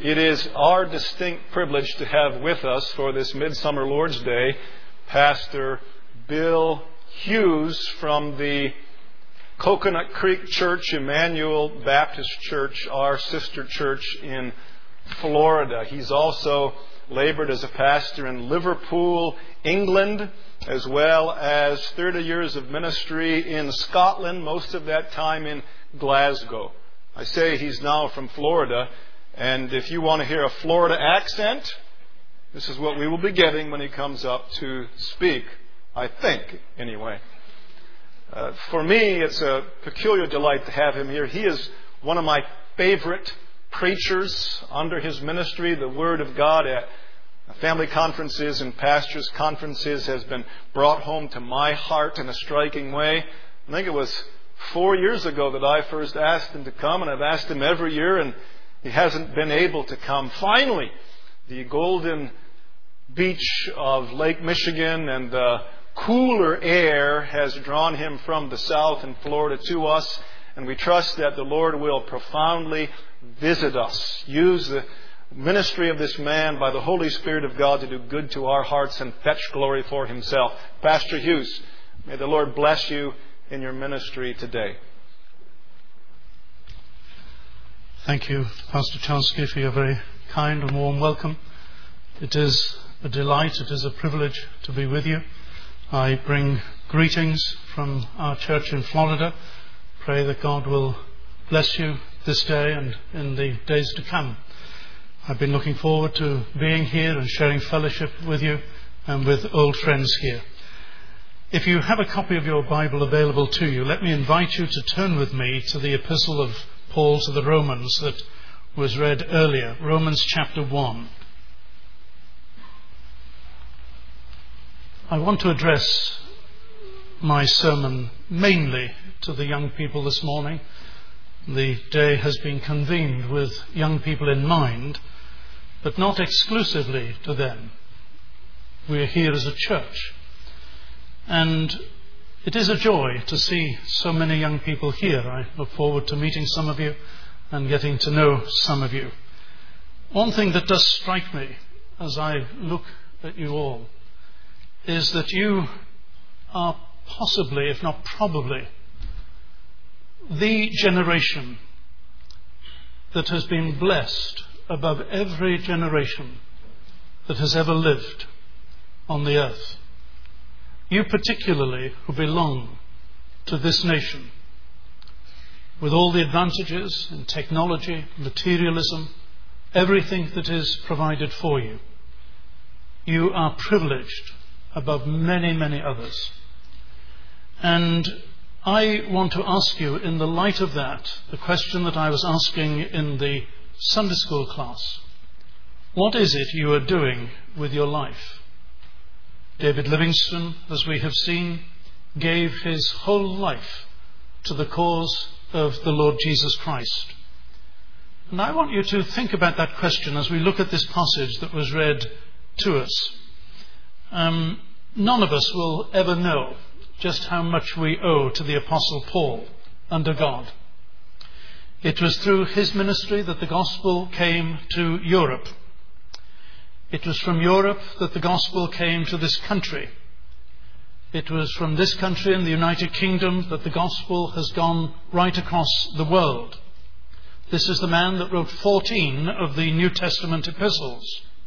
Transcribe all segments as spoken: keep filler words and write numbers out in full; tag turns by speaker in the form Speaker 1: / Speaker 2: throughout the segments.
Speaker 1: It is our distinct privilege to have with us for this Midsummer Lord's Day Pastor Bill Hughes from the Coconut Creek Church, Emmanuel Baptist Church, our sister church in Florida. He's also labored as a pastor in Liverpool, England, as well as thirty years of ministry in Scotland, most of that time in Glasgow. I say he's now from Florida, and if you want to hear a Florida accent, this is what we will be getting when he comes up to speak, I think, anyway. Uh, for me, it's a peculiar delight to have him here. He is one of my favorite preachers under his ministry. The Word of God at family conferences and pastors' conferences has been brought home to my heart in a striking way. I think it was four years ago that I first asked him to come, and I've asked him every year, and he hasn't been able to come. Finally, the golden beach of Lake Michigan and the cooler air has drawn him from the south in Florida to us, and we trust that the Lord will profoundly visit us. Use the ministry of this man by the Holy Spirit of God to do good to our hearts and fetch glory for Himself. Pastor Hughes, may the Lord bless you in your ministry today.
Speaker 2: Thank you, Pastor Chansky, for your very kind and warm welcome. It is a delight, it is a privilege to be with you. I bring greetings from our church in Florida. Pray that God will bless you this day and in the days to come. I've been looking forward to being here and sharing fellowship with you and with old friends here. If you have a copy of your Bible available to you, let me invite you to turn with me to the epistle of Paul to the Romans that was read earlier, Romans chapter one. I want to address my sermon mainly to the young people this morning. The day has been convened with young people in mind, but not exclusively to them. We are here as a church, and it is a joy to see so many young people here. I look forward to meeting some of you and getting to know some of you. One thing that does strike me as I look at you all is that you are possibly, if not probably, the generation that has been blessed above every generation that has ever lived on the earth. You particularly who belong to this nation, with all the advantages in technology, materialism, everything that is provided for you. You are privileged above many, many others. And I want to ask you, in the light of that, the question that I was asking in the Sunday school class. What is it you are doing with your life? David Livingstone, as we have seen, gave his whole life to the cause of the Lord Jesus Christ. And I want you to think about that question as we look at this passage that was read to us. Um, none of us will ever know just how much we owe to the Apostle Paul under God. It was through his ministry that the gospel came to Europe. It was from Europe that the gospel came to this country. It was from this country in the United Kingdom that the gospel has gone right across the world. This is the man that wrote fourteen of the New Testament epistles.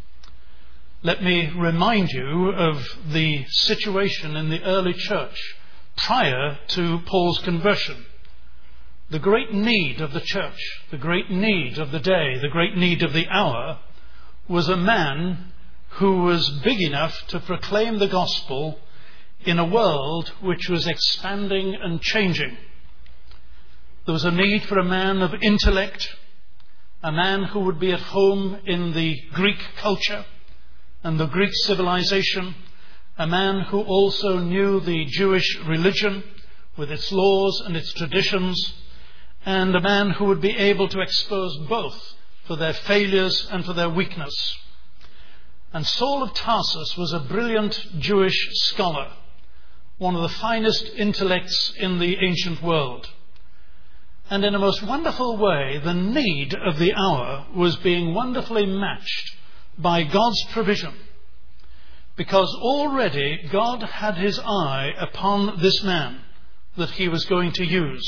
Speaker 2: Let me remind you of the situation in the early church prior to Paul's conversion. The great need of the church, the great need of the day, the great need of the hour was a man who was big enough to proclaim the gospel in a world which was expanding and changing. There was a need for a man of intellect, a man who would be at home in the Greek culture and the Greek civilization, a man who also knew the Jewish religion with its laws and its traditions, and a man who would be able to expose both for their failures and for their weakness. And Saul of Tarsus was a brilliant Jewish scholar, one of the finest intellects in the ancient world. And in a most wonderful way, the need of the hour was being wonderfully matched by God's provision. Because already God had his eye upon this man that he was going to use.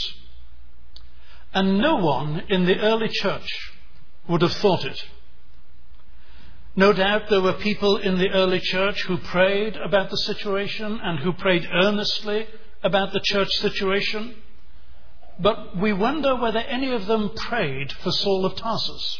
Speaker 2: And no one in the early church would have thought it. No doubt there were people in the early church who prayed about the situation and who prayed earnestly about the church situation. But we wonder whether any of them prayed for Saul of Tarsus.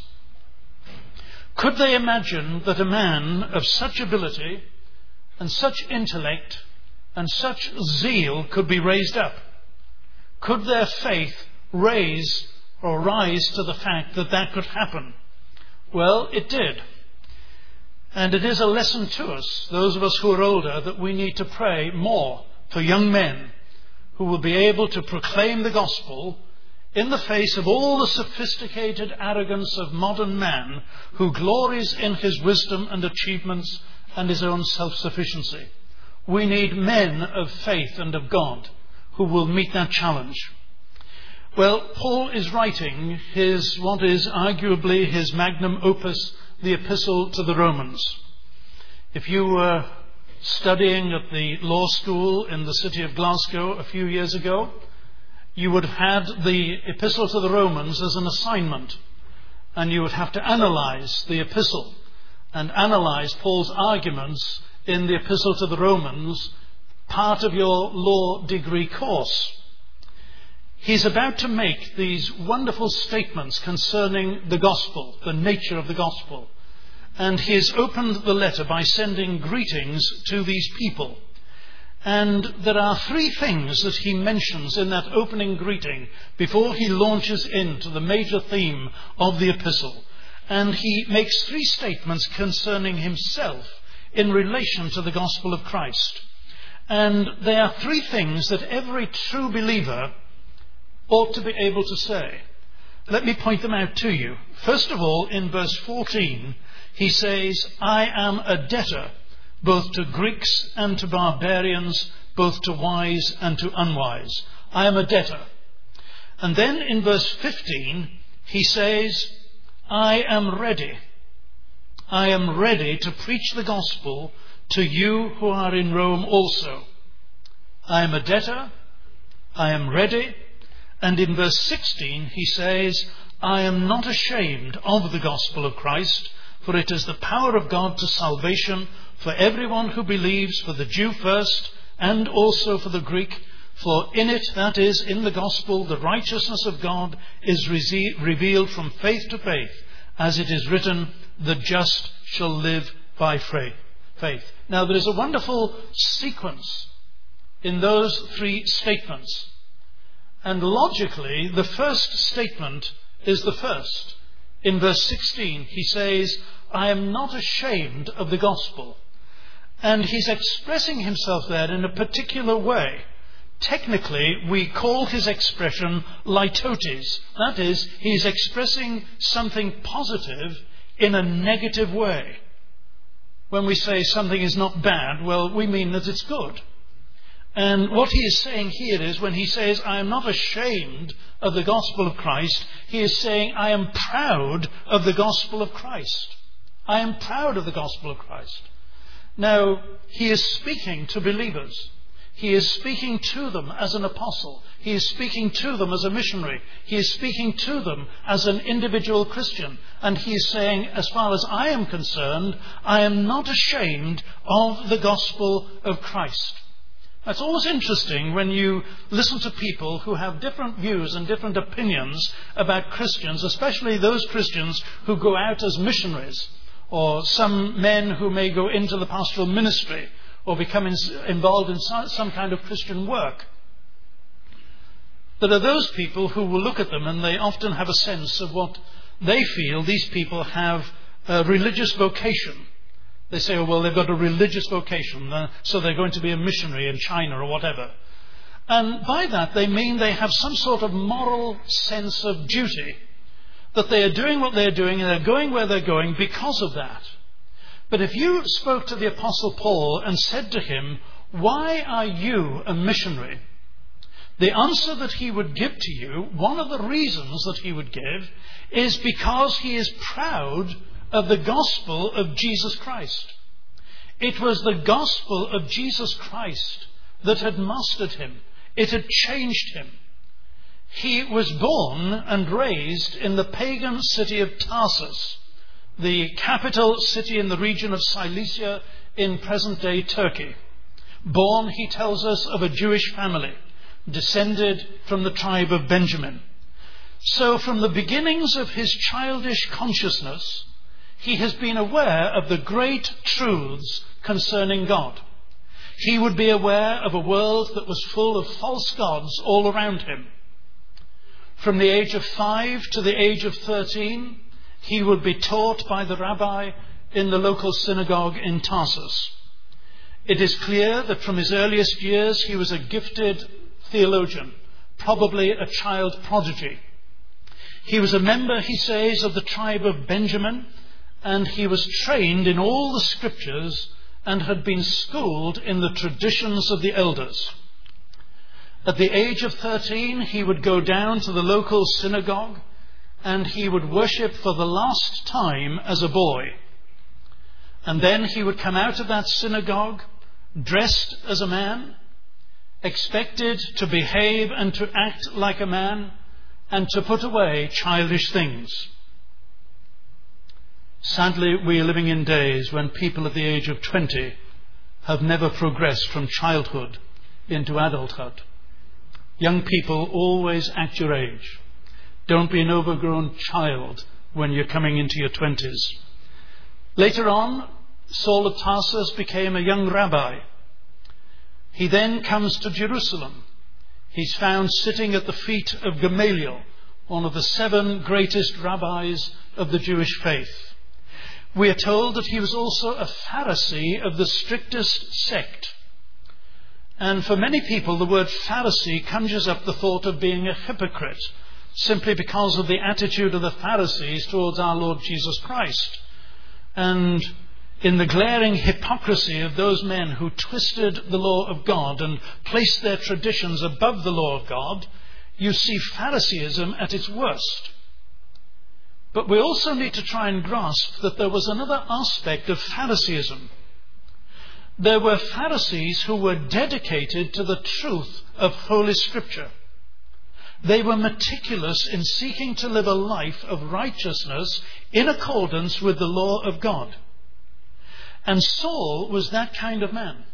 Speaker 2: Could they imagine that a man of such ability and such intellect and such zeal could be raised up? Could their faith raise or rise to the fact that that could happen? Well, it did. And it is a lesson to us, those of us who are older, that we need to pray more for young men who will be able to proclaim the gospel in the face of all the sophisticated arrogance of modern man who glories in his wisdom and achievements and his own self-sufficiency. We need men of faith and of God who will meet that challenge. Well, Paul is writing his, what is arguably his magnum opus, the Epistle to the Romans. If you were studying at the law school in the city of Glasgow a few years ago, you would have had the Epistle to the Romans as an assignment, and you would have to analyze the epistle and analyze Paul's arguments in the Epistle to the Romans, part of your law degree course. He's about to make these wonderful statements concerning the gospel, the nature of the gospel. And he has opened the letter by sending greetings to these people. And there are three things that he mentions in that opening greeting before he launches into the major theme of the epistle. And he makes three statements concerning himself in relation to the gospel of Christ. And they are three things that every true believer ought to be able to say. Let me point them out to you. First of all, in verse fourteen, he says, I am a debtor both to Greeks and to barbarians, both to wise and to unwise. I am a debtor. And then in verse fifteen, he says, I am ready. I am ready to preach the gospel to you who are in Rome also. I am a debtor. I am ready. And in verse sixteen, he says, I am not ashamed of the gospel of Christ, for it is the power of God to salvation for everyone who believes, for the Jew first, and also for the Greek. For in it, that is, in the gospel, the righteousness of God is re- revealed from faith to faith, as it is written, the just shall live by faith. Now, there is a wonderful sequence in those three statements. And logically, the first statement is the first. In verse sixteen, he says, I am not ashamed of the gospel. And he's expressing himself there in a particular way. Technically, we call his expression litotes. That is, he's expressing something positive in a negative way. When we say something is not bad, well, we mean that it's good. And what he is saying here is, when he says, I am not ashamed of the gospel of Christ, he is saying, I am proud of the gospel of Christ. I am proud of the gospel of Christ. Now, he is speaking to believers. He is speaking to them as an apostle. He is speaking to them as a missionary. He is speaking to them as an individual Christian. And he is saying, as far as I am concerned, I am not ashamed of the gospel of Christ. It's always interesting when you listen to people who have different views and different opinions about Christians, especially those Christians who go out as missionaries, or some men who may go into the pastoral ministry or become involved in some kind of Christian work. There are those people who will look at them and they often have a sense of what they feel these people have a religious vocation. They say, oh, well, they've got a religious vocation, uh, so they're going to be a missionary in China or whatever. And by that, they mean they have some sort of moral sense of duty, that they are doing what they're doing and they're going where they're going because of that. But if you spoke to the Apostle Paul and said to him, why are you a missionary? The answer that he would give to you, one of the reasons that he would give, is because he is proud of the gospel of Jesus Christ. It was the gospel of Jesus Christ that had mastered him. It had changed him. He was born and raised in the pagan city of Tarsus, the capital city in the region of Cilicia in present-day Turkey. Born, he tells us, of a Jewish family, descended from the tribe of Benjamin. So from the beginnings of his childish consciousness, he has been aware of the great truths concerning God. He would be aware of a world that was full of false gods all around him. From the age of five to the age of thirteen, he would be taught by the rabbi in the local synagogue in Tarsus. It is clear that from his earliest years he was a gifted theologian, probably a child prodigy. He was a member, he says, of the tribe of Benjamin, and he was trained in all the scriptures and had been schooled in the traditions of the elders. At the age of thirteen, he would go down to the local synagogue and he would worship for the last time as a boy. And then he would come out of that synagogue dressed as a man, expected to behave and to act like a man, and to put away childish things. Sadly, we are living in days when people at the age of twenty have never progressed from childhood into adulthood. Young people always act your age. Don't be an overgrown child when you're coming into your twenties. Later on, Saul of Tarsus became a young rabbi. He then comes to Jerusalem. He's found sitting at the feet of Gamaliel, one of the seven greatest rabbis of the Jewish faith. We are told that he was also a Pharisee of the strictest sect. And for many people, the word Pharisee conjures up the thought of being a hypocrite, simply because of the attitude of the Pharisees towards our Lord Jesus Christ. And in the glaring hypocrisy of those men who twisted the law of God and placed their traditions above the law of God, you see Phariseeism at its worst. But we also need to try and grasp that there was another aspect of Phariseeism. There were Pharisees who were dedicated to the truth of Holy Scripture. They were meticulous in seeking to live a life of righteousness in accordance with the law of God. And Saul was that kind of man.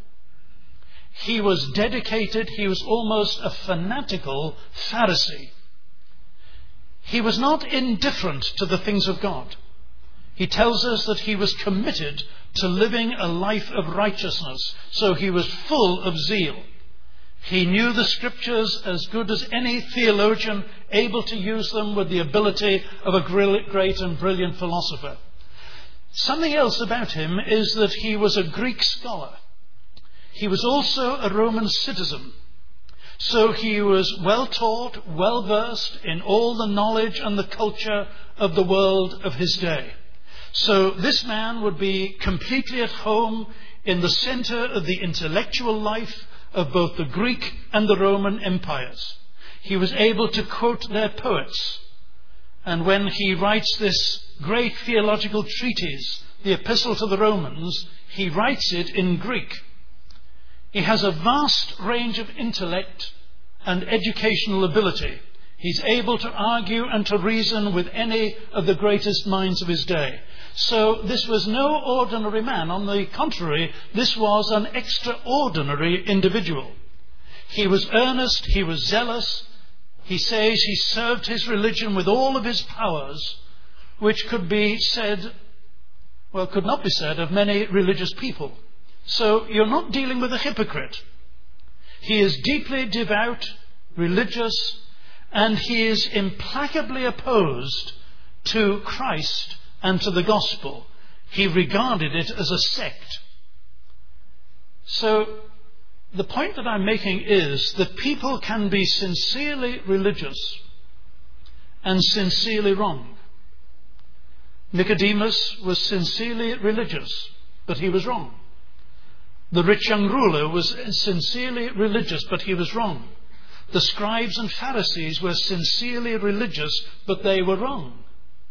Speaker 2: He was dedicated, he was almost a fanatical Pharisee. He was not indifferent to the things of God. He tells us that he was committed to living a life of righteousness, so he was full of zeal. He knew the scriptures as good as any theologian, able to use them with the ability of a great and brilliant philosopher. Something else about him is that he was a Greek scholar. He was also a Roman citizen. So he was well taught, well versed in all the knowledge and the culture of the world of his day. So this man would be completely at home in the center of the intellectual life of both the Greek and the Roman empires. He was able to quote their poets. And when he writes this great theological treatise, the Epistle to the Romans, he writes it in Greek. He has a vast range of intellect and educational ability. He's able to argue and to reason with any of the greatest minds of his day. So this was no ordinary man. On the contrary, this was an extraordinary individual. He was earnest, he was zealous. He says he served his religion with all of his powers, which could be said, well, could not be said of many religious people. So you're not dealing with a hypocrite. He is deeply devout, religious, and he is implacably opposed to Christ and to the gospel. He regarded it as a sect. So the point that I'm making is that people can be sincerely religious and sincerely wrong. Nicodemus was sincerely religious, but he was wrong. The rich young ruler was sincerely religious, but he was wrong. The scribes and Pharisees were sincerely religious, but they were wrong.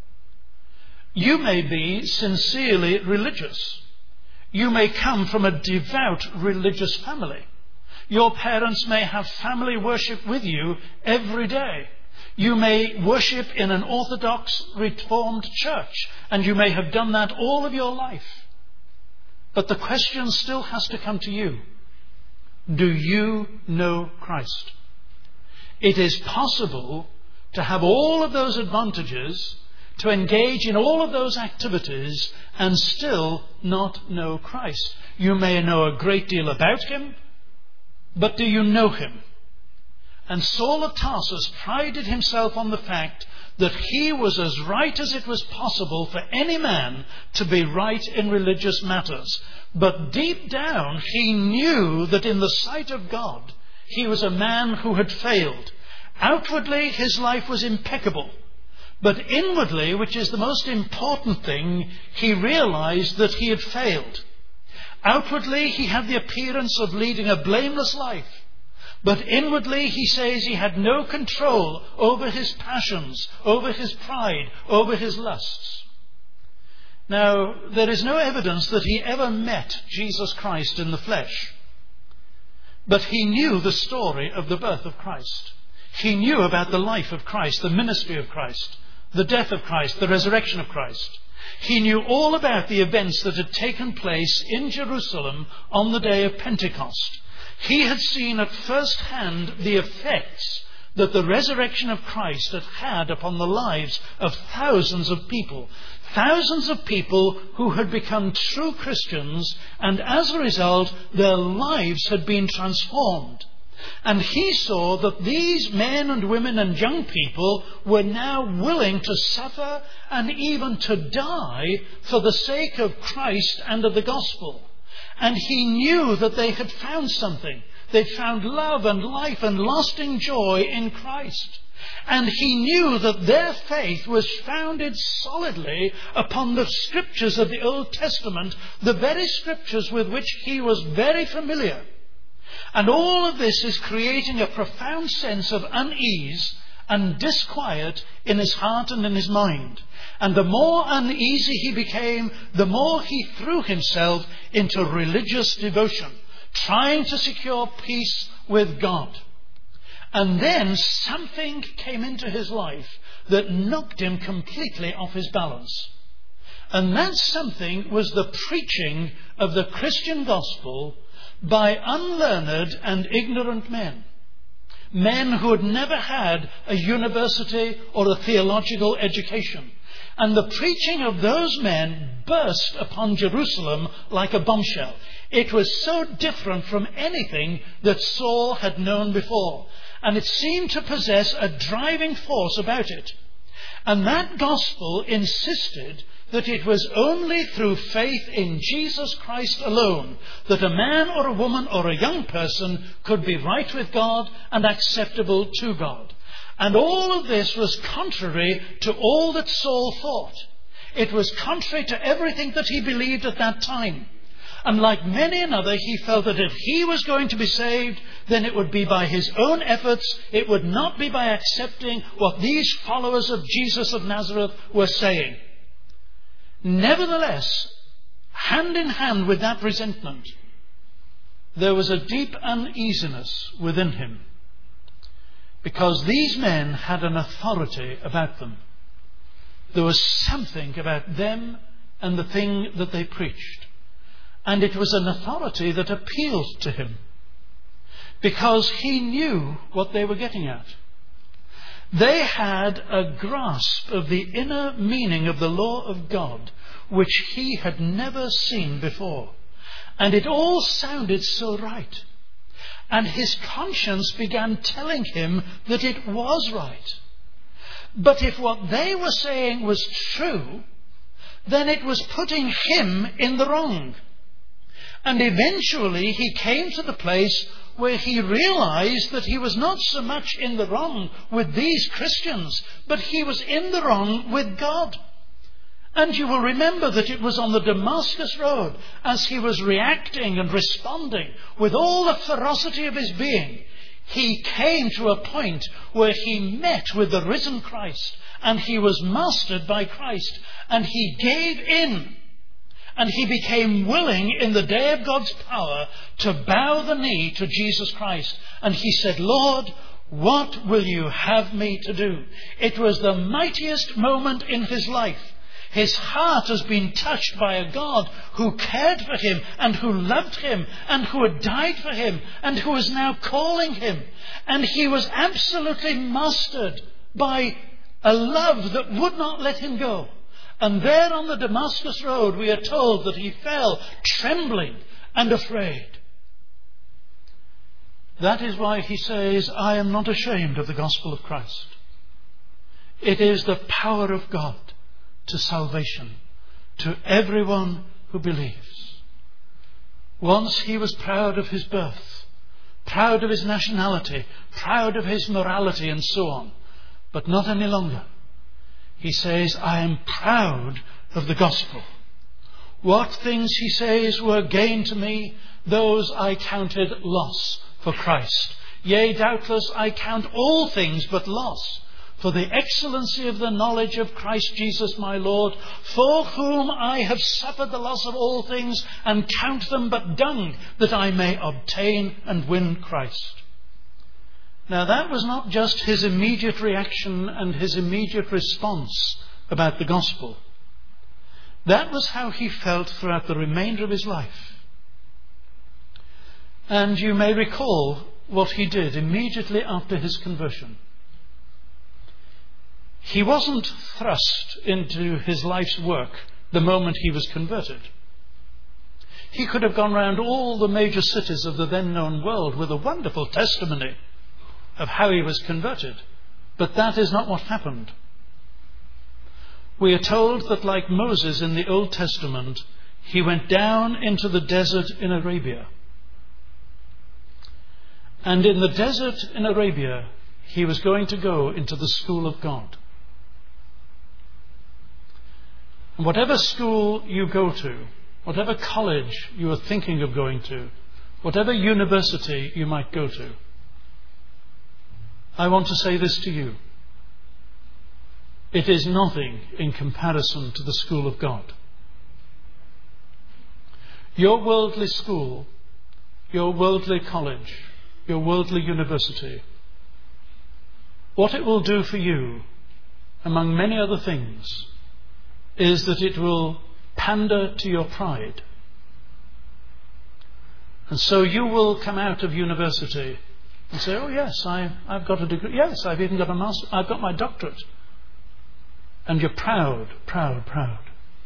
Speaker 2: You may be sincerely religious. You may come from a devout religious family. Your parents may have family worship with you every day. You may worship in an Orthodox Reformed church, and you may have done that all of your life. But the question still has to come to you. Do you know Christ? It is possible to have all of those advantages, to engage in all of those activities, and still not know Christ. You may know a great deal about him, but do you know him? And Saul of Tarsus prided himself on the fact that he was as right as it was possible for any man to be right in religious matters. But deep down he knew that in the sight of God he was a man who had failed. Outwardly his life was impeccable. But inwardly, which is the most important thing, he realized that he had failed. Outwardly he had the appearance of leading a blameless life. But inwardly he says he had no control over his passions, over his pride, over his lusts. Now, there is no evidence that he ever met Jesus Christ in the flesh. But he knew the story of the birth of Christ. He knew about the life of Christ, the ministry of Christ, the death of Christ, the resurrection of Christ. He knew all about the events that had taken place in Jerusalem on the day of Pentecost. He had seen at first hand the effects that the resurrection of Christ had had upon the lives of thousands of people. Thousands of people who had become true Christians, and as a result, their lives had been transformed. And he saw that these men and women and young people were now willing to suffer and even to die for the sake of Christ and of the gospel. And he knew that they had found something. They'd found love and life and lasting joy in Christ. And he knew that their faith was founded solidly upon the scriptures of the Old Testament, the very scriptures with which he was very familiar. And all of this is creating a profound sense of unease and disquiet in his heart and in his mind. And the more uneasy he became, the more he threw himself into religious devotion, trying to secure peace with God. And then something came into his life that knocked him completely off his balance. And that something was the preaching of the Christian gospel by unlearned and ignorant men. Men who had never had a university or a theological education. And the preaching of those men burst upon Jerusalem like a bombshell. It was so different from anything that Saul had known before. And it seemed to possess a driving force about it. And that gospel insisted that it was only through faith in Jesus Christ alone that a man or a woman or a young person could be right with God and acceptable to God. And all of this was contrary to all that Saul thought. It was contrary to everything that he believed at that time. And like many another, he felt that if he was going to be saved, then it would be by his own efforts. It would not be by accepting what these followers of Jesus of Nazareth were saying. Nevertheless, hand in hand with that resentment, there was a deep uneasiness within him. Because these men had an authority about them. There was something about them and the thing that they preached. And it was an authority that appealed to him. Because he knew what they were getting at. They had a grasp of the inner meaning of the law of God, which he had never seen before. And it all sounded so right. And his conscience began telling him that it was right. But if what they were saying was true, then it was putting him in the wrong. And eventually he came to the place where he realized that he was not so much in the wrong with these Christians, but he was in the wrong with God. And you will remember that it was on the Damascus Road, as he was reacting and responding with all the ferocity of his being, he came to a point where he met with the risen Christ, and he was mastered by Christ, and he gave in, and he became willing in the day of God's power to bow the knee to Jesus Christ. And he said, Lord, what will you have me to do? It was the mightiest moment in his life. His heart has been touched by a God who cared for him and who loved him and who had died for him and who is now calling him. And he was absolutely mastered by a love that would not let him go. And there on the Damascus road we are told that he fell trembling and afraid. That is why he says, I am not ashamed of the gospel of Christ. It is the power of God to salvation, to everyone who believes. Once he was proud of his birth, proud of his nationality, proud of his morality and so on, but not any longer. He says, I am proud of the gospel. What things, he says, were gain to me, those I counted loss for Christ. Yea, doubtless I count all things but loss, for the excellency of the knowledge of Christ Jesus my Lord, for whom I have suffered the loss of all things, and count them but dung, that I may obtain and win Christ. Now that was not just his immediate reaction and his immediate response about the gospel. That was how he felt throughout the remainder of his life. And you may recall what he did immediately after his conversion. He wasn't thrust into his life's work the moment he was converted. He could have gone round all the major cities of the then known world with a wonderful testimony of how he was converted. But that is not what happened. We are told that, like Moses in the Old Testament, he went down into the desert in Arabia. And in the desert in Arabia, he was going to go into the school of God. And whatever school you go to, whatever college you are thinking of going to, whatever university you might go to, I want to say this to you. It is nothing in comparison to the school of God. Your worldly school, your worldly college, your worldly university, what it will do for you, among many other things, is that it will pander to your pride. And so you will come out of university and say, oh yes, I, I've got a degree. Yes, I've even got a master. I've got my doctorate. And you're proud, proud, proud.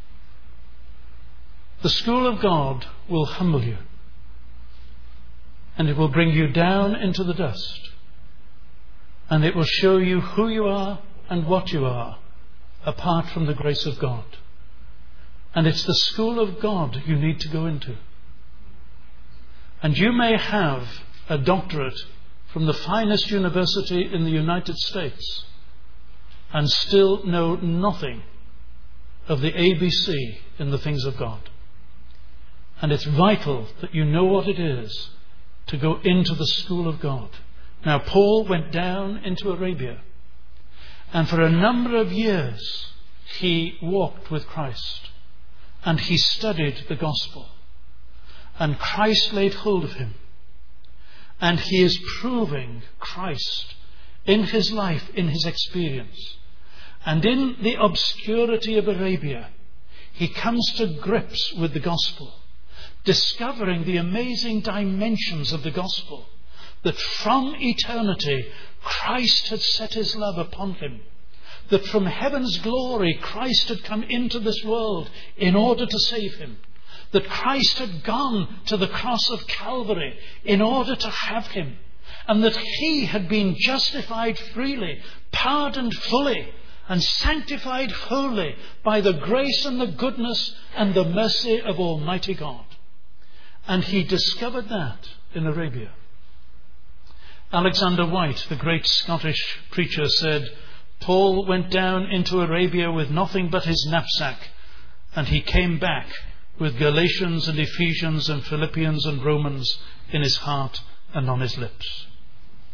Speaker 2: The school of God will humble you. And it will bring you down into the dust. And it will show you who you are and what you are, apart from the grace of God. And it's the school of God you need to go into. And you may have a doctorate from the finest university in the United States and still know nothing of the A B C in the things of God. And it's vital that you know what it is to go into the school of God. Now, Paul went down into Arabia, and for a number of years he walked with Christ, and he studied the gospel, and Christ laid hold of him, and he is proving Christ in his life, in his experience. And in the obscurity of Arabia, he comes to grips with the gospel, discovering the amazing dimensions of the gospel, that from eternity Christ had set his love upon him, that from heaven's glory Christ had come into this world in order to save him, that Christ had gone to the cross of Calvary in order to have him, and that he had been justified freely, pardoned fully, and sanctified wholly by the grace and the goodness and the mercy of Almighty God. And he discovered that in Arabia. Alexander White, the great Scottish preacher, said, Paul went down into Arabia with nothing but his knapsack, and he came back with Galatians and Ephesians and Philippians and Romans in his heart and on his lips.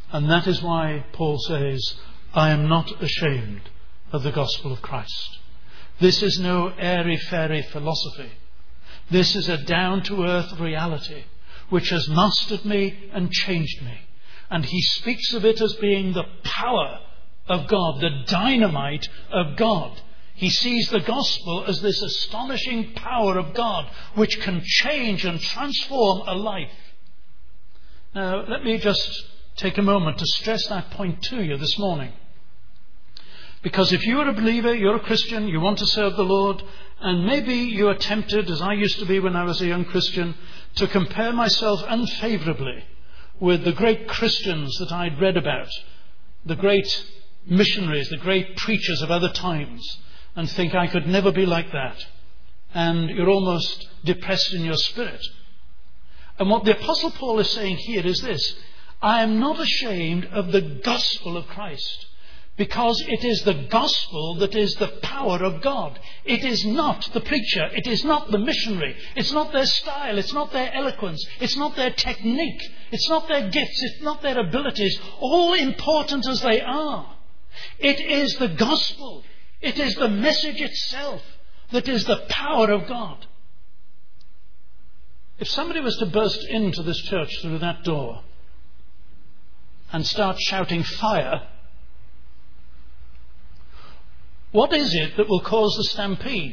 Speaker 2: And that is why Paul says, I am not ashamed of the gospel of Christ. This is no airy-fairy philosophy. This is a down-to-earth reality which has mastered me and changed me. And he speaks of it as being the power of God, the dynamite of God. He sees the gospel as this astonishing power of God which can change and transform a life. Now, let me just take a moment to stress that point to you this morning. Because if you are a believer, you're a Christian, you want to serve the Lord, and maybe you are tempted, as I used to be when I was a young Christian, to compare myself unfavourably with the great Christians that I'd read about, the great missionaries, the great preachers of other times, and think I could never be like that. And you're almost depressed in your spirit. And what the Apostle Paul is saying here is this: I am not ashamed of the gospel of Christ, because it is the gospel that is the power of God. It is not the preacher. It is not the missionary. It's not their style. It's not their eloquence. It's not their technique. It's not their gifts. It's not their abilities, all important as they are. It is the gospel. It is the message itself that is the power of God. If somebody was to burst into this church through that door and start shouting fire, what is it that will cause the stampede?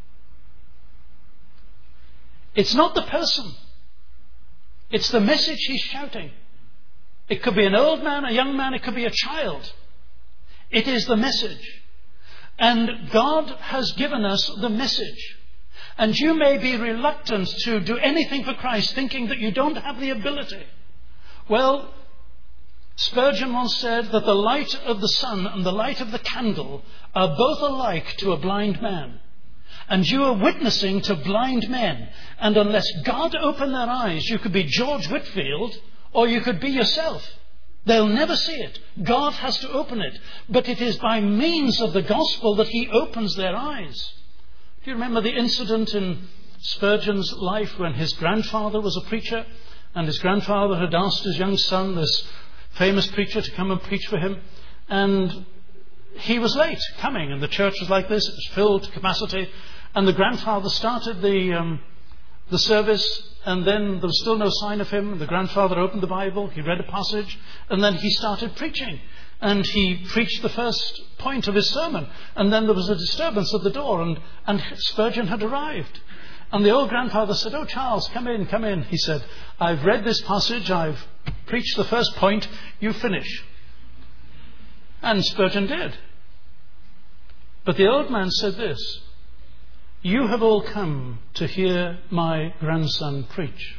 Speaker 2: It's not the person. It's the message he's shouting. It could be an old man, a young man, it could be a child. It is the message. And God has given us the message. And you may be reluctant to do anything for Christ, thinking that you don't have the ability. Well, Spurgeon once said that the light of the sun and the light of the candle are both alike to a blind man. And you are witnessing to blind men. And unless God opened their eyes, you could be George Whitfield or you could be yourself. They'll never see it. God has to open it. But it is by means of the gospel that he opens their eyes. Do you remember the incident in Spurgeon's life when his grandfather was a preacher, and his grandfather had asked his young son, this famous preacher, to come and preach for him, and he was late coming, and the church was like this, it was filled to capacity, and the grandfather started the um, the service, and then there was still no sign of him. The grandfather opened the Bible, he read a passage, and then he started preaching. And he preached the first point of his sermon. And then there was a disturbance at the door, and, and Spurgeon had arrived. And the old grandfather said, "Oh, Charles, come in, come in." He said, "I've read this passage, I've preached the first point, you finish." And Spurgeon did. But the old man said this: "You have all come to hear my grandson preach.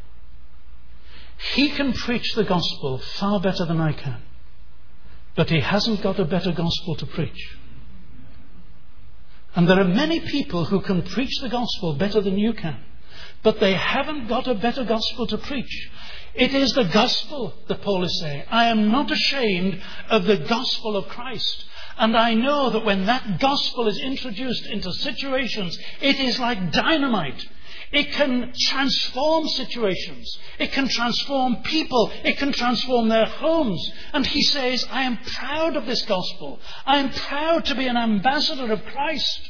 Speaker 2: He can preach the gospel far better than I can. But he hasn't got a better gospel to preach. And there are many people who can preach the gospel better than you can. But they haven't got a better gospel to preach. It is the gospel that Paul is saying. I am not ashamed of the gospel of Christ. And I know that when that gospel is introduced into situations, it is like dynamite. It can transform situations. It can transform people. It can transform their homes. And he says, I am proud of this gospel. I am proud to be an ambassador of Christ.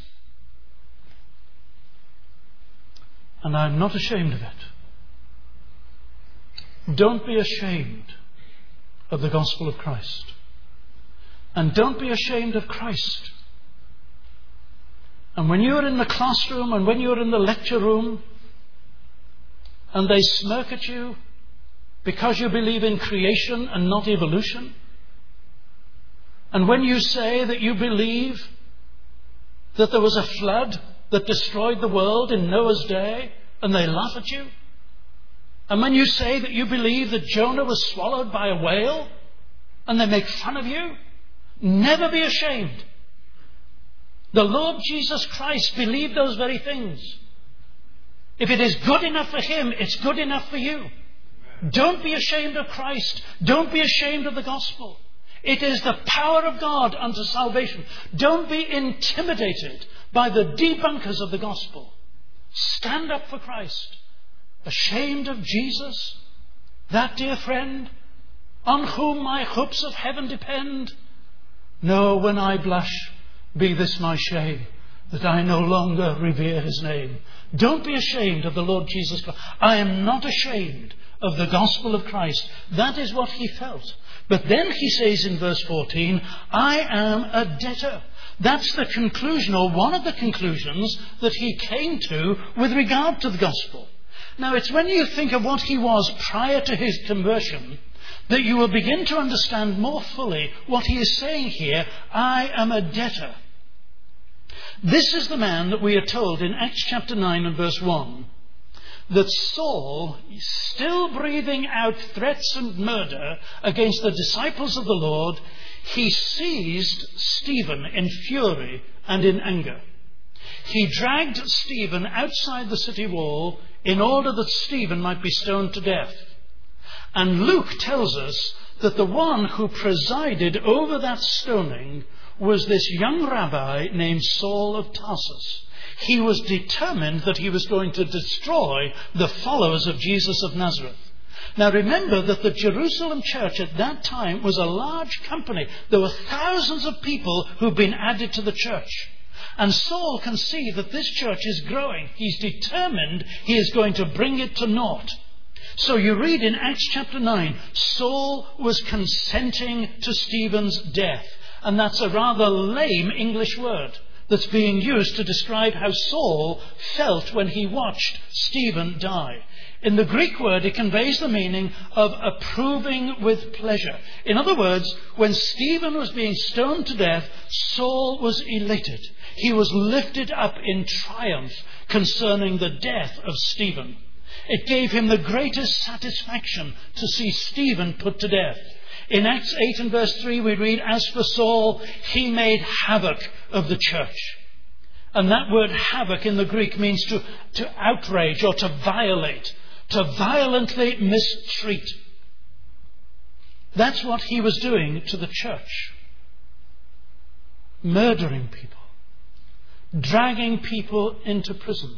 Speaker 2: And I am not ashamed of it. Don't be ashamed of the gospel of Christ. And don't be ashamed of Christ. And when you're in the classroom and when you're in the lecture room and they smirk at you because you believe in creation and not evolution, and when you say that you believe that there was a flood that destroyed the world in Noah's day, and they laugh at you, and when you say that you believe that Jonah was swallowed by a whale and they make fun of you, never be ashamed. The Lord Jesus Christ believed those very things. If it is good enough for him, it's good enough for you. Don't be ashamed of Christ. Don't be ashamed of the gospel. It is the power of God unto salvation. Don't be intimidated by the debunkers of the gospel. Stand up for Christ. Ashamed of Jesus? That, dear friend, on whom my hopes of heaven depend. No, when I blush, be this my shame, that I no longer revere his name. Don't be ashamed of the Lord Jesus Christ. I am not ashamed of the gospel of Christ. That is what he felt. But then he says in verse fourteen, I am a debtor. That's the conclusion, or one of the conclusions, that he came to with regard to the gospel. Now, it's when you think of what he was prior to his conversion that you will begin to understand more fully what he is saying here. I am a debtor. This is the man that we are told in Acts chapter nine and verse one, that Saul, still breathing out threats and murder against the disciples of the Lord, he seized Stephen in fury and in anger. He dragged Stephen outside the city wall in order that Stephen might be stoned to death. And Luke tells us that the one who presided over that stoning was this young rabbi named Saul of Tarsus. He was determined that he was going to destroy the followers of Jesus of Nazareth. Now remember that the Jerusalem church at that time was a large company. There were thousands of people who'd been added to the church. And Saul can see that this church is growing. He's determined he is going to bring it to naught. So you read in Acts chapter nine, Saul was consenting to Stephen's death. And that's a rather lame English word that's being used to describe how Saul felt when he watched Stephen die. In the Greek word, it conveys the meaning of approving with pleasure. In other words, when Stephen was being stoned to death, Saul was elated. He was lifted up in triumph concerning the death of Stephen. It gave him the greatest satisfaction to see Stephen put to death. In Acts eight and verse three we read, as for Saul, he made havoc of the church. And that word havoc in the Greek means to, to outrage or to violate, to violently mistreat. That's what he was doing to the church. Murdering people. Dragging people into prison.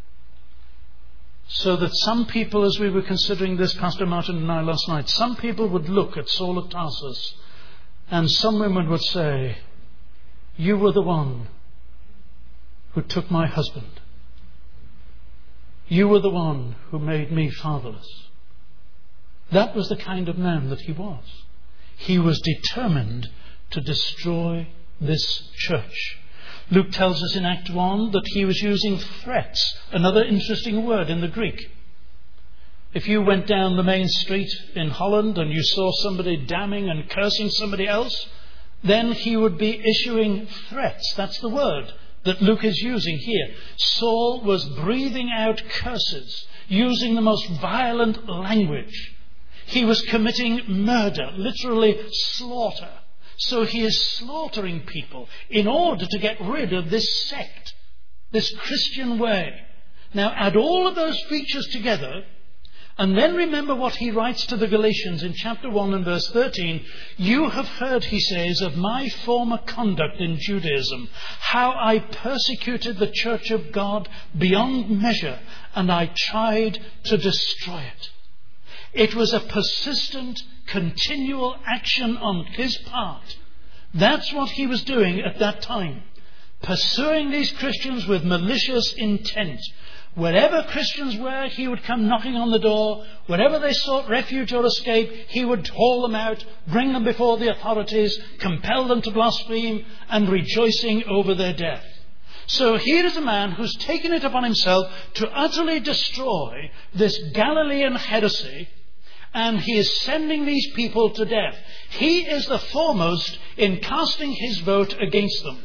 Speaker 2: So that some people, as we were considering this, Pastor Martin and I last night, some people would look at Saul of Tarsus and some women would say, you were the one who took my husband. You were the one who made me fatherless. That was the kind of man that he was. He was determined to destroy this church. Luke tells us in Act one that he was using threats, another interesting word in the Greek. If you went down the main street in Holland and you saw somebody damning and cursing somebody else, then he would be issuing threats. That's the word that Luke is using here. Saul was breathing out curses, using the most violent language. He was committing murder, literally slaughter. So he is slaughtering people in order to get rid of this sect, this Christian way. Now add all of those features together, and then remember what he writes to the Galatians in chapter one and verse thirteen. You have heard, he says, of my former conduct in Judaism, how I persecuted the church of God beyond measure, and I tried to destroy it. It was a persistent, continual action on his part. That's what he was doing at that time. Pursuing these Christians with malicious intent. Wherever Christians were, he would come knocking on the door. Wherever they sought refuge or escape, he would haul them out, bring them before the authorities, compel them to blaspheme, and rejoicing over their death. So here is a man who's taken it upon himself to utterly destroy this Galilean heresy, and he is sending these people to death. He is the foremost in casting his vote against them.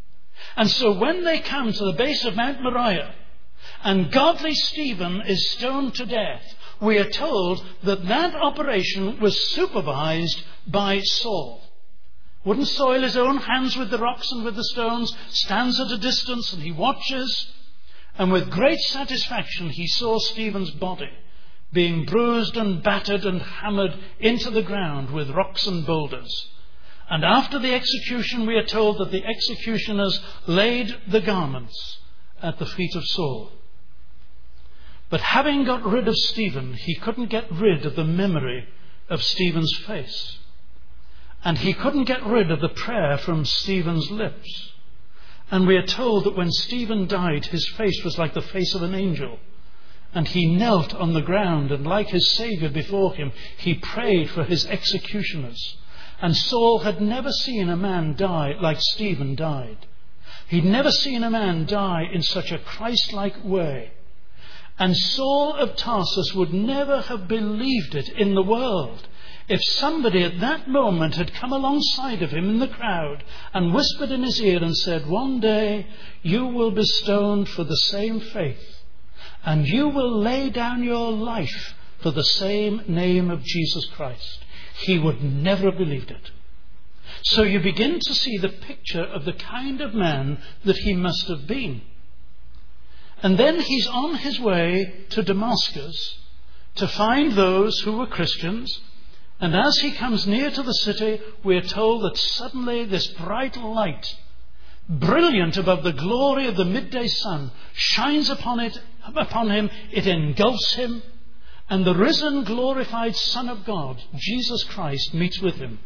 Speaker 2: And so when they come to the base of Mount Moriah, and godly Stephen is stoned to death, we are told that that operation was supervised by Saul. Wouldn't soil his own hands with the rocks and with the stones, stands at a distance and he watches, and with great satisfaction he saw Stephen's body being bruised and battered and hammered into the ground with rocks and boulders. And after the execution, we are told that the executioners laid the garments at the feet of Saul. But having got rid of Stephen, he couldn't get rid of the memory of Stephen's face. And he couldn't get rid of the prayer from Stephen's lips. And we are told that when Stephen died, his face was like the face of an angel. And he knelt on the ground, and like his Saviour before him, he prayed for his executioners. And Saul had never seen a man die like Stephen died. He'd never seen a man die in such a Christ-like way. And Saul of Tarsus would never have believed it in the world if somebody at that moment had come alongside of him in the crowd and whispered in his ear and said, "One day you will be stoned for the same faith, and you will lay down your life for the same name of Jesus Christ." He would never have believed it. So you begin to see the picture of the kind of man that he must have been. And then he's on his way to Damascus to find those who were Christians. And as he comes near to the city, we are told that suddenly this bright light, brilliant above the glory of the midday sun, shines upon it, upon him. It engulfs him. And the risen, glorified Son of God, Jesus Christ, meets with him.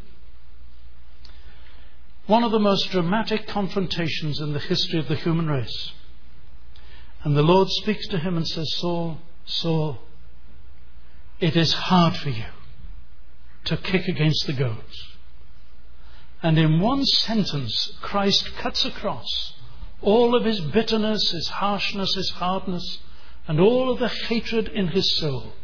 Speaker 2: One of the most dramatic confrontations in the history of the human race. And the Lord speaks to him and says, "Saul, Saul, it is hard for you to kick against the goads." And in one sentence, Christ cuts across all of his bitterness, his harshness, his hardness, and all of the hatred in his soul.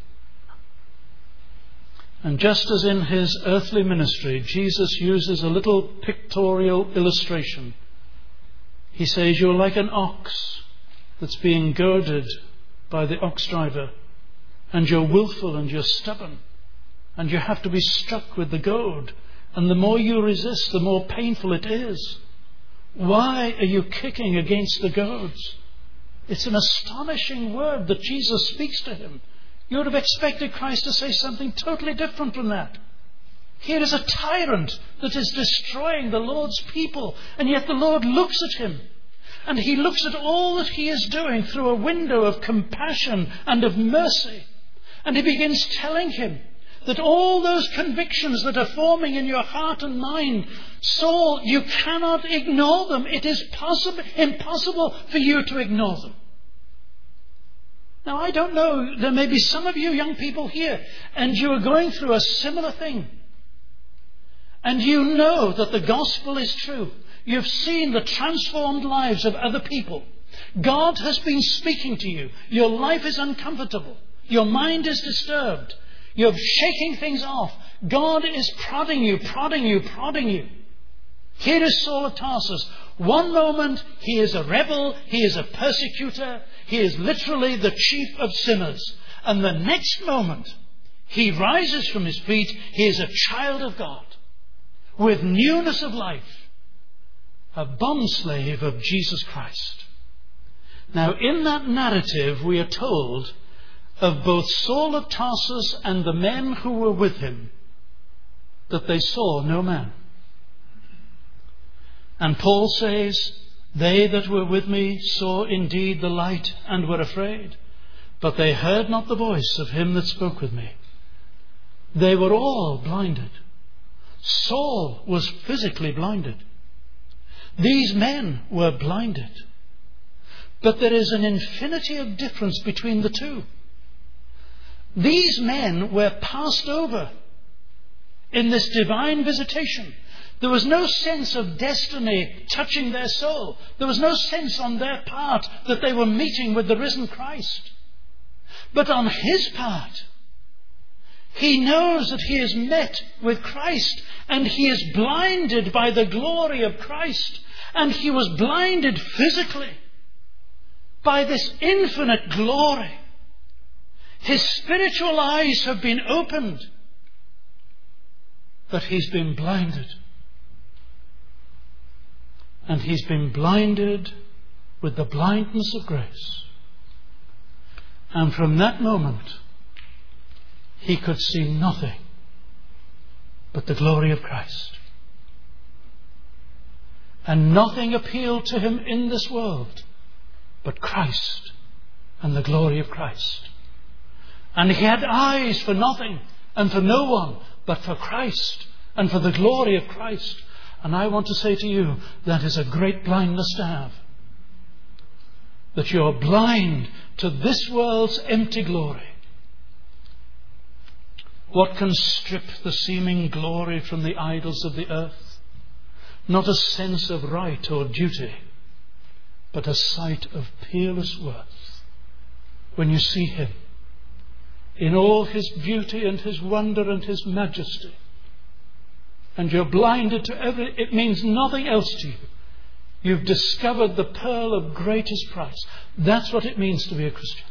Speaker 2: And just as in his earthly ministry, Jesus uses a little pictorial illustration. He says, "You're like an ox that's being goaded by the ox driver, and you're willful and you're stubborn, and you have to be struck with the goad, and the more you resist, the more painful it is. Why are you kicking against the goads?" It's an astonishing word that Jesus speaks to him. You would have expected Christ to say something totally different from that. Here is a tyrant that is destroying the Lord's people, and yet the Lord looks at him. And he looks at all that he is doing through a window of compassion and of mercy. And he begins telling him that all those convictions that are forming in your heart and mind, Saul, you cannot ignore them. It is possible, impossible for you to ignore them. Now, I don't know, there may be some of you young people here, and you are going through a similar thing. And you know that the gospel is true. You've seen the transformed lives of other people. God has been speaking to you. Your life is uncomfortable. Your mind is disturbed. You're shaking things off. God is prodding you, prodding you, prodding you. Here is Saul of Tarsus. One moment he is a rebel, he is a persecutor, he is literally the chief of sinners. And the next moment he rises from his feet, he is a child of God with newness of life, a bondslave of Jesus Christ. Now in that narrative we are told of both Saul of Tarsus and the men who were with him that they saw no man. And Paul says, "They that were with me saw indeed the light and were afraid, but they heard not the voice of him that spoke with me." They were all blinded. Saul was physically blinded. These men were blinded. But there is an infinity of difference between the two. These men were passed over in this divine visitation. There was no sense of destiny touching their soul. There was no sense on their part that they were meeting with the risen Christ. But on his part, he knows that he is met with Christ, and he is blinded by the glory of Christ. And he was blinded physically by this infinite glory. His spiritual eyes have been opened, but he's been blinded. And he's been blinded with the blindness of grace. And from that moment, he could see nothing but the glory of Christ. And nothing appealed to him in this world but Christ and the glory of Christ. And he had eyes for nothing and for no one but for Christ and for the glory of Christ. And I want to say to you, that is a great blindness to have. That you're blind to this world's empty glory. What can strip the seeming glory from the idols of the earth? Not a sense of right or duty, but a sight of peerless worth. When you see Him in all His beauty and His wonder and His majesty, and you're blinded to every, it means nothing else to you. You've discovered the pearl of greatest price. That's what it means to be a Christian.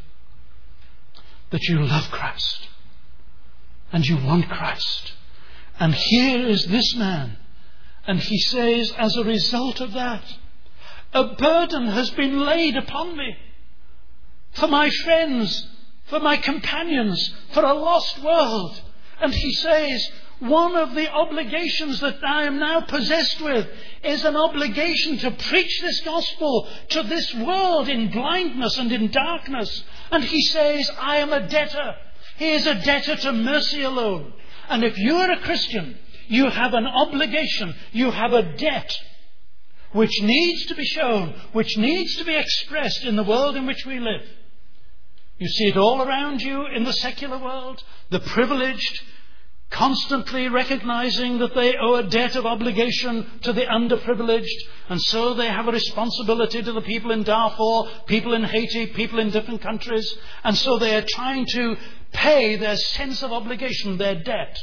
Speaker 2: That you love Christ. And you want Christ. And here is this man. And he says, as a result of that, a burden has been laid upon me. For my friends, for my companions, for a lost world. And he says, one of the obligations that I am now possessed with is an obligation to preach this gospel to this world in blindness and in darkness. And he says, I am a debtor. He is a debtor to mercy alone. And if you are a Christian, you have an obligation, you have a debt which needs to be shown, which needs to be expressed in the world in which we live. You see it all around you in the secular world, the privileged, constantly recognizing that they owe a debt of obligation to the underprivileged, and so they have a responsibility to the people in Darfur, people in Haiti, people in different countries, and so they are trying to pay their sense of obligation, their debt.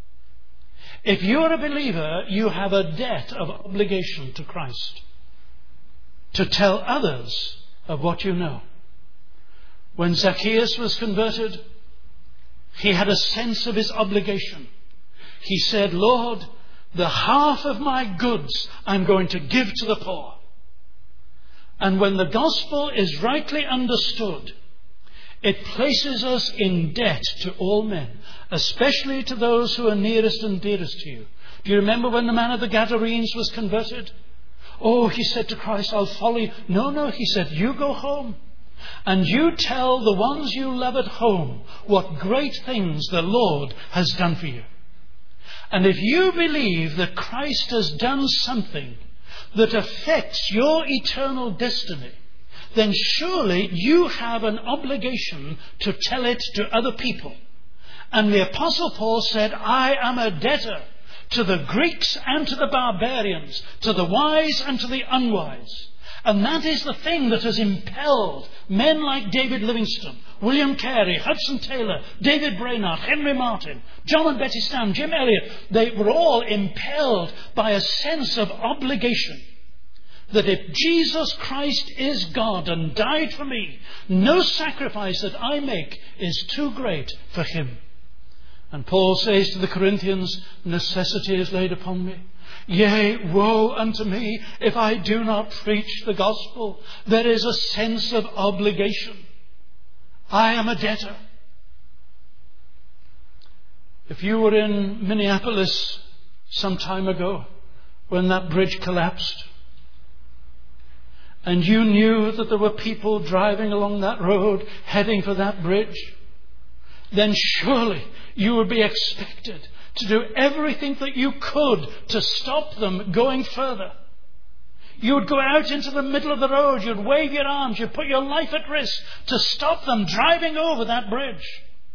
Speaker 2: If you're a believer, you have a debt of obligation to Christ, to tell others of what you know. When Zacchaeus was converted, he had a sense of his obligation. He said, Lord, the half of my goods I'm going to give to the poor. And when the gospel is rightly understood, it places us in debt to all men, especially to those who are nearest and dearest to you. Do you remember when the man of the Gadarenes was converted? Oh, he said to Christ, I'll follow you. No, no, he said, you go home. And you tell the ones you love at home what great things the Lord has done for you. And if you believe that Christ has done something that affects your eternal destiny, then surely you have an obligation to tell it to other people. And the Apostle Paul said, I am a debtor to the Greeks and to the barbarians, to the wise and to the unwise. And that is the thing that has impelled men like David Livingstone, William Carey, Hudson Taylor, David Brainerd, Henry Martin, John and Betty Stam, Jim Elliot. They were all impelled by a sense of obligation. That if Jesus Christ is God and died for me, no sacrifice that I make is too great for Him. And Paul says to the Corinthians, necessity is laid upon me. Yea, woe unto me if I do not preach the gospel. There is a sense of obligation. I am a debtor. If you were in Minneapolis some time ago when that bridge collapsed, and you knew that there were people driving along that road heading for that bridge, then surely you would be expected to do everything that you could to stop them going further. You would go out into the middle of the road, you'd wave your arms, you'd put your life at risk to stop them driving over that bridge.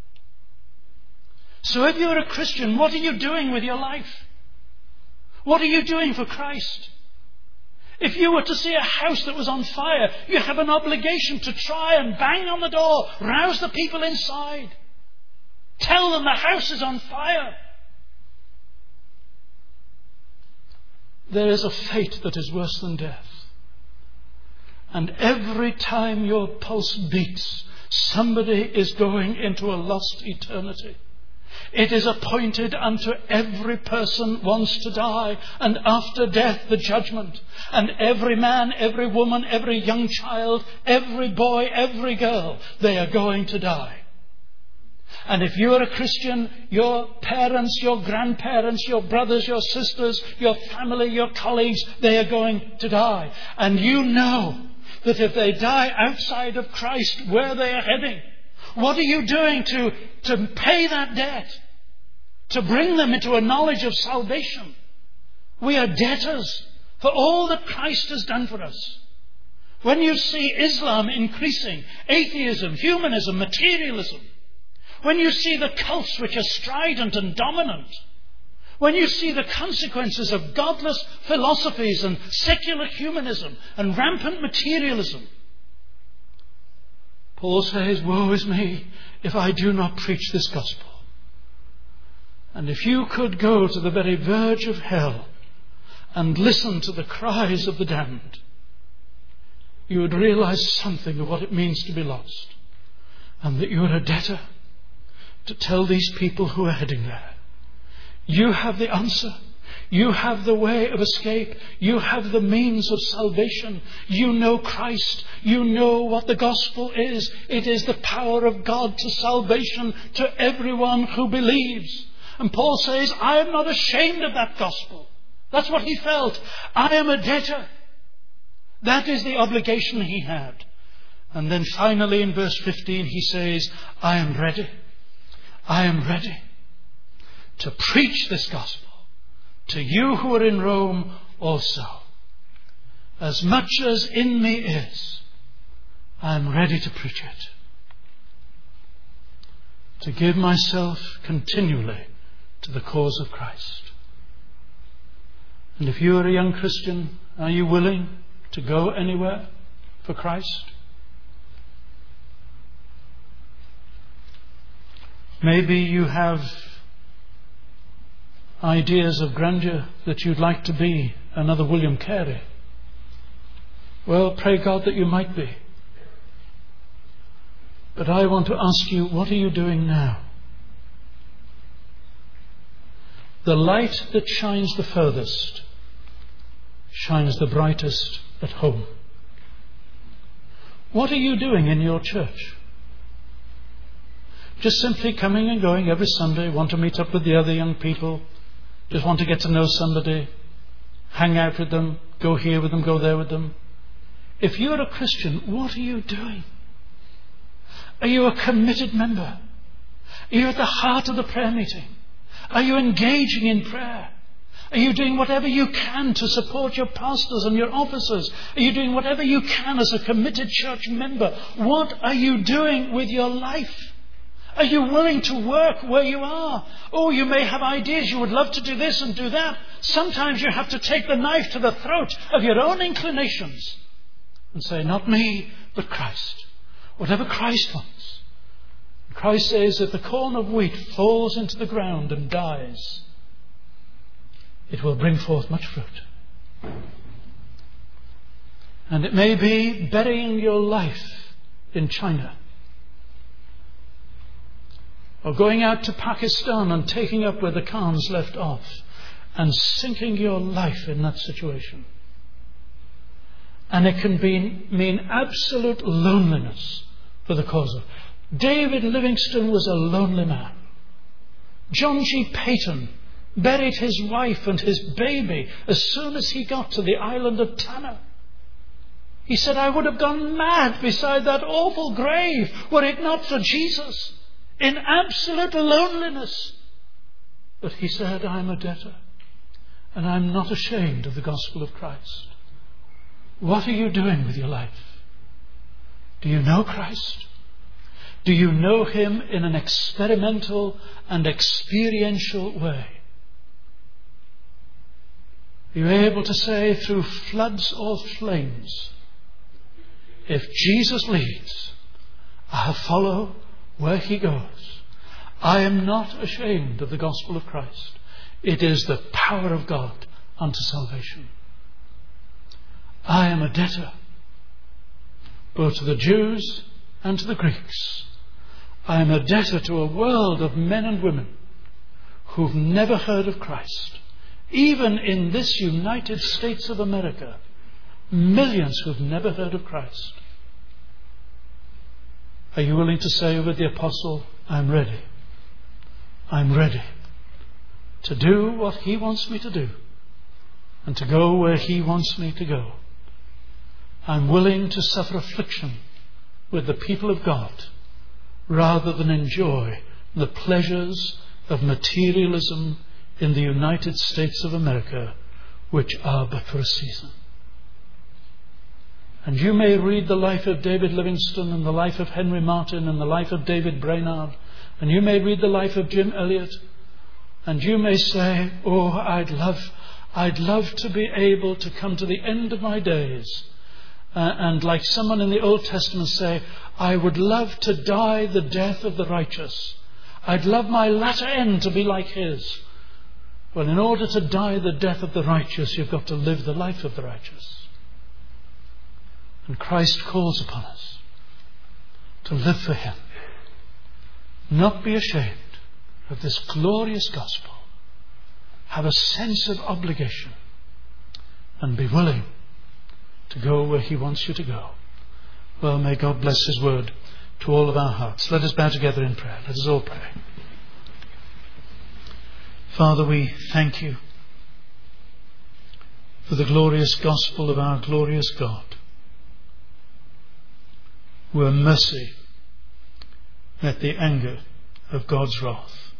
Speaker 2: So if you're a Christian, what are you doing with your life? What are you doing for Christ? If you were to see a house that was on fire, you have an obligation to try and bang on the door, rouse the people inside. Tell them the house is on fire. There is a fate that is worse than death. And every time your pulse beats, somebody is going into a lost eternity. It is appointed unto every person once to die, and after death the judgment. And every man, every woman, every young child, every boy, every girl, they are going to die. And if you are a Christian, your parents, your grandparents, your brothers, your sisters, your family, your colleagues, they are going to die. And you know that if they die outside of Christ, where they are heading. What are you doing to, to pay that debt? to bring them into a knowledge of salvation. We are debtors for all that Christ has done for us. When you see Islam increasing, atheism, humanism, materialism, when you see the cults which are strident and dominant, when you see the consequences of godless philosophies and secular humanism and rampant materialism, Paul says, woe is me if I do not preach this gospel. And if you could go to the very verge of hell and listen to the cries of the damned, you would realize something of what it means to be lost, and that you are a debtor to tell these people who are heading there. You have the answer. You have the way of escape. You have the means of salvation. You know Christ. You know what the gospel is. It is the power of God to salvation to everyone who believes. And Paul says, I am not ashamed of that gospel. That's what he felt. I am a debtor. That is the obligation he had. And then finally in verse fifteen he says, I am ready. I am ready to preach this gospel to you who are in Rome also. As much as in me is, I am ready to preach it. To give myself continually to the cause of Christ. And if you are a young Christian, are you willing to go anywhere for Christ? Maybe you have ideas of grandeur that you'd like to be another William Carey. Well, pray God that you might be. But I want to ask you, what are you doing now? The light that shines the furthest shines the brightest at home. What are you doing in your church? Just simply coming and going every Sunday, want to meet up with the other young people, just want to get to know somebody, hang out with them, go here with them, go there with them. If you're a Christian, what are you doing? Are you a committed member? Are you at the heart of the prayer meeting? Are you engaging in prayer? Are you doing whatever you can to support your pastors and your officers? Are you doing whatever you can as a committed church member? What are you doing with your life? Are you willing to work where you are? Oh, you may have ideas. You would love to do this and do that. Sometimes you have to take the knife to the throat of your own inclinations and say, not me, but Christ. Whatever Christ wants. Christ says, if the corn of wheat falls into the ground and dies, it will bring forth much fruit. And it may be burying your life in China, or going out to Pakistan and taking up where the Khans left off and sinking your life in that situation. And it can be, mean absolute loneliness for the cause of. David Livingstone was a lonely man. John G. Payton buried his wife and his baby as soon as he got to the island of Tanna. He said, I would have gone mad beside that awful grave were it not for Jesus. In absolute loneliness. But he said, I'm a debtor. And I'm not ashamed of the gospel of Christ. What are you doing with your life? Do you know Christ? Do you know Him in an experimental and experiential way? Are you able to say through floods or flames, if Jesus leads, I'll follow where He goes. I am not ashamed of the gospel of Christ. It is the power of God unto salvation. I am a debtor, both to the Jews and to the Greeks. I am a debtor to a world of men and women who've never heard of Christ. Even in this United States of America, millions who've never heard of Christ. Are you willing to say with the apostle, I'm ready. I'm ready to do what He wants me to do and to go where He wants me to go. I'm willing to suffer affliction with the people of God rather than enjoy the pleasures of materialism in the United States of America, which are but for a season. And you may read the life of David Livingstone and the life of Henry Martin and the life of David Brainerd, and you may read the life of Jim Elliot, and you may say, oh, I'd love, I'd love to be able to come to the end of my days uh, and like someone in the Old Testament say, I would love to die the death of the righteous. I'd love my latter end to be like his. Well, in order to die the death of the righteous, you've got to live the life of the righteous. And Christ calls upon us to live for him. Not be ashamed of this glorious gospel. Have a sense of obligation and be willing to go where he wants you to go. Well, may God bless his word to all of our hearts. Let us bow together in prayer. Let us all pray. Father, we thank you for the glorious gospel of our glorious God, where mercy met the anger of God's wrath.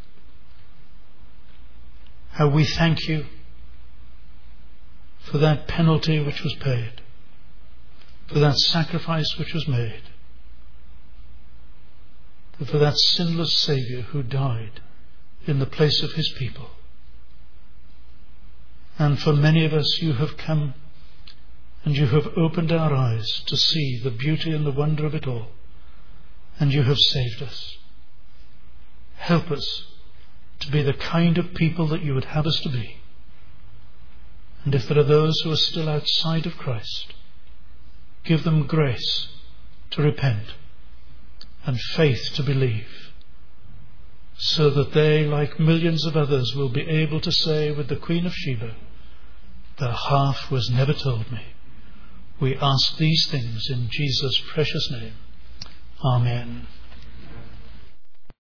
Speaker 2: How we thank you for that penalty which was paid, for that sacrifice which was made, for that sinless Saviour who died in the place of his people. And for many of us, you have come and you have opened our eyes to see the beauty and the wonder of it all, and you have saved us. Help us to be the kind of people that you would have us to be. And if there are those who are still outside of Christ, give them grace to repent and faith to believe, so that they, like millions of others, will be able to say with the Queen of Sheba, the half was never told me. We ask these things in Jesus' precious name. Amen.